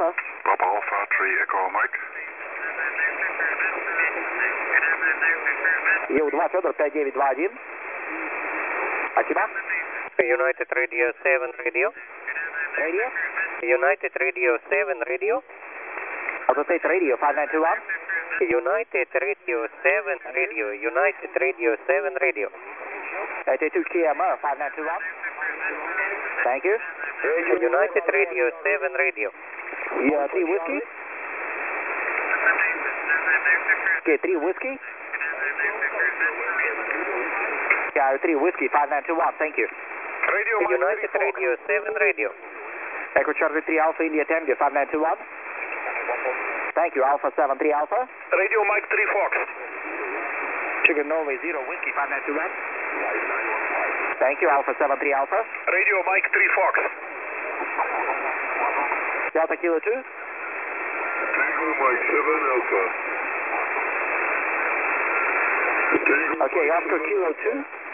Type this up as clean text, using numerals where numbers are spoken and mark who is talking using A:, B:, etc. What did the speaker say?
A: Alpha.
B: Papa Alpha 3 Echo Mike.
A: Ю-2 Федор 5921. Спасибо.
C: United Radio 7 Radio.
A: Radio.
C: United Radio 7 Radio.
A: Auto State Radio 5921.
C: United Radio 7 Radio. United Radio 7 Radio.
A: 82 KMR 5921. Thank you.
C: United Radio 7 Radio.
A: Yeah, 3 Whiskey. Okay, 3 Whiskey. Yeah, 3 Whiskey 5921. Thank you.
B: Radio
C: United Radio 7 Radio.
A: Echo Charlie 3 Alpha India Tango 5921. Thank you, Alpha 73 Alpha.
B: Radio Mike 3 Fox.
A: Sugar Norway 0 Whiskey 5921. Thank you, Alpha 73 Alpha.
B: Radio Mike 3 Fox.
A: Delta Kilo 2.
B: Tango Mike 7 Alpha.
A: Okay, Oscar Kilo 2.